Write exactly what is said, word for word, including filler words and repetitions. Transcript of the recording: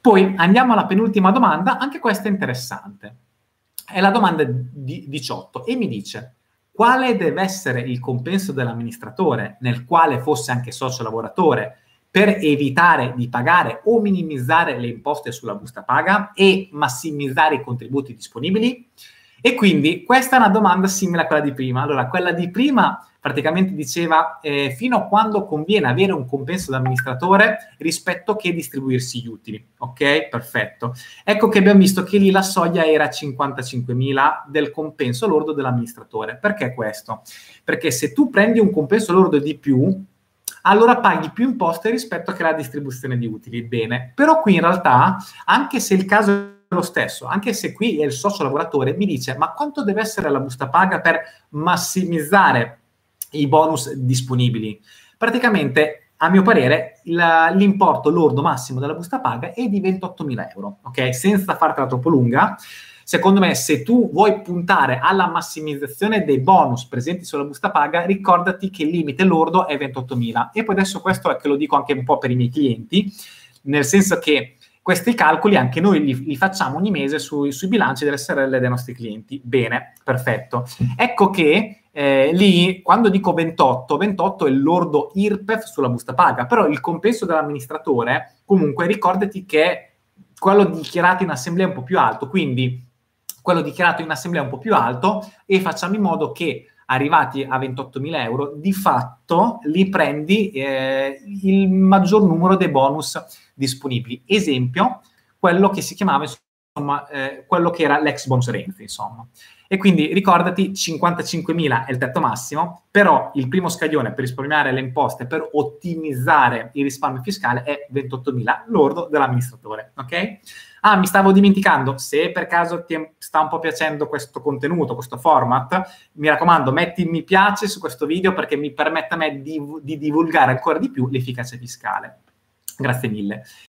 Poi andiamo alla penultima domanda, anche questa è interessante. È la domanda di diciotto e mi dice: quale deve essere il compenso dell'amministratore, nel quale fosse anche socio lavoratore, per evitare di pagare o minimizzare le imposte sulla busta paga e massimizzare i contributi disponibili? E quindi questa è una domanda simile a quella di prima. Allora, quella di prima praticamente diceva eh, fino a quando conviene avere un compenso d'amministratore rispetto che distribuirsi gli utili. Ok? Perfetto. Ecco che abbiamo visto che lì la soglia era cinquantacinquemila del compenso lordo dell'amministratore. Perché questo? Perché se tu prendi un compenso lordo di più, allora paghi più imposte rispetto che la distribuzione di utili. Bene, però qui in realtà, anche se il caso è lo stesso, anche se qui è il socio lavoratore, mi dice: ma quanto deve essere la busta paga per massimizzare i bonus disponibili? Praticamente, a mio parere, la, l'importo lordo massimo della busta paga è di ventottomila euro, ok? Senza fartela troppo lunga. Secondo me, se tu vuoi puntare alla massimizzazione dei bonus presenti sulla busta paga, ricordati che il limite lordo è ventottomila. E poi adesso questo è che lo dico anche un po' per i miei clienti, nel senso che questi calcoli anche noi li, li facciamo ogni mese sui, sui bilanci delle S R L dei nostri clienti. Bene, perfetto. Ecco che eh, lì, quando dico ventotto, ventotto è il lordo I R P E F sulla busta paga, però il compenso dell'amministratore, comunque, ricordati che quello dichiarato in assemblea è un po' più alto, quindi quello dichiarato in assemblea è un po' più alto e facciamo in modo che, arrivati a ventottomila euro, di fatto li prendi eh, il maggior numero dei bonus disponibili. Esempio, quello che si chiamava, insomma, eh, quello che era l'ex bonus Renzi, insomma. E quindi ricordati, cinquantacinquemila è il tetto massimo, però il primo scaglione per risparmiare le imposte, per ottimizzare il risparmio fiscale, è ventottomila lordo dell'amministratore, ok? Ah, mi stavo dimenticando, se per caso ti sta un po' piacendo questo contenuto, questo format, mi raccomando, metti mi piace su questo video perché mi permette a me di, di divulgare ancora di più l'efficacia fiscale. Grazie mille.